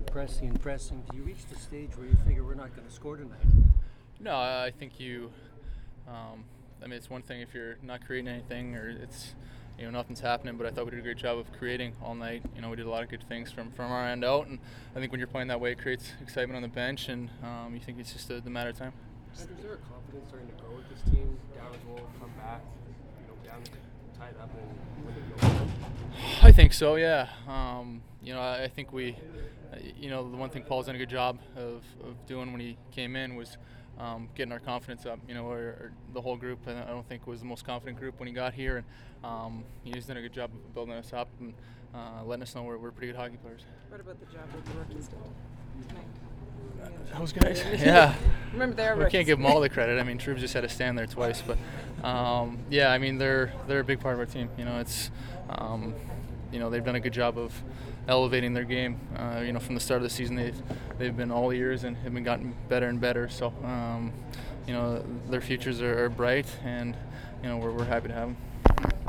pressing. Do you reach the stage where you figure we're not going to score tonight? No, I think you. I mean, it's one thing if you're not creating anything or it's nothing's happening. But I thought we did a great job of creating all night. We did a lot of good things from our end out, and I think when you're playing that way, it creates excitement on the bench, and you think it's just the matter of time. Is there a confidence starting to grow with this team? Down a goal, come back, down, tied up, and win the goal? I think so, yeah. I think we, the one thing Paul's done a good job of doing when he came in was getting our confidence up. Or the whole group, I don't think was the most confident group when he got here, and he's done a good job of building us up and letting us know we're pretty good hockey players. What about the job that the rookies did tonight? Those guys, yeah. Remember, they're We rookies. can't give them all the credit. I mean, Troop just had to stand there twice, but yeah, I mean they're a big part of our team. It's they've done a good job of elevating their game. From the start of the season, they've been all ears and have been gotten better and better. So their futures are bright, and we're happy to have them.